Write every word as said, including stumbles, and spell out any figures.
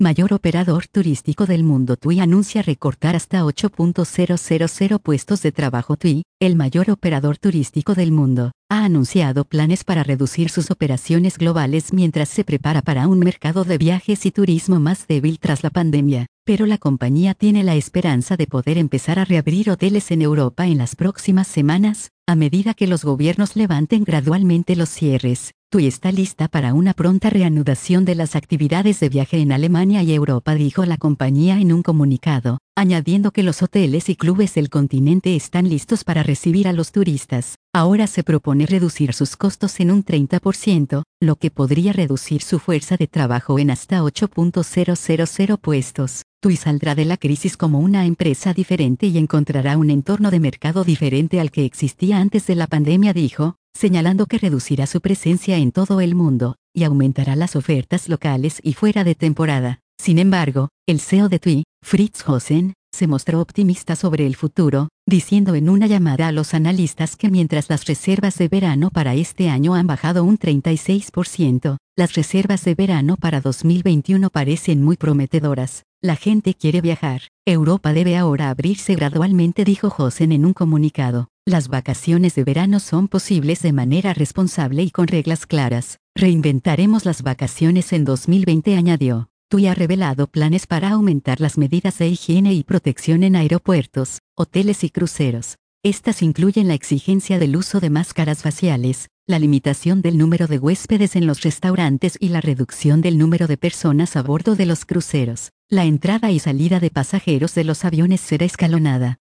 mayor operador turístico del mundo. TUI anuncia recortar hasta ocho mil puestos de trabajo. TUI, el mayor operador turístico del mundo, ha anunciado planes para reducir sus operaciones globales mientras se prepara para un mercado de viajes y turismo más débil tras la pandemia. Pero la compañía tiene la esperanza de poder empezar a reabrir hoteles en Europa en las próximas semanas, a medida que los gobiernos levanten gradualmente los cierres. TUI está lista para una pronta reanudación de las actividades de viaje en Alemania y Europa, dijo la compañía en un comunicado, añadiendo que los hoteles y clubes del continente están listos para recibir a los turistas. Ahora se propone reducir sus costos en un treinta por ciento, lo que podría reducir su fuerza de trabajo en hasta ocho mil puestos. TUI saldrá de la crisis como una empresa diferente y encontrará un entorno de mercado diferente al que existía antes de la pandemia, dijo, señalando que reducirá su presencia en todo el mundo, y aumentará las ofertas locales y fuera de temporada. Sin embargo, el C E O de TUI, Fritz Hosen, se mostró optimista sobre el futuro, diciendo en una llamada a los analistas que mientras las reservas de verano para este año han bajado un treinta y seis por ciento, las reservas de verano para dos mil veintiuno parecen muy prometedoras. La gente quiere viajar. Europa debe ahora abrirse gradualmente, dijo Hosen en un comunicado. Las vacaciones de verano son posibles de manera responsable y con reglas claras. Reinventaremos las vacaciones en dos mil veinte, añadió. TUI ha revelado planes para aumentar las medidas de higiene y protección en aeropuertos, hoteles y cruceros. Estas incluyen la exigencia del uso de máscaras faciales, la limitación del número de huéspedes en los restaurantes y la reducción del número de personas a bordo de los cruceros. La entrada y salida de pasajeros de los aviones será escalonada.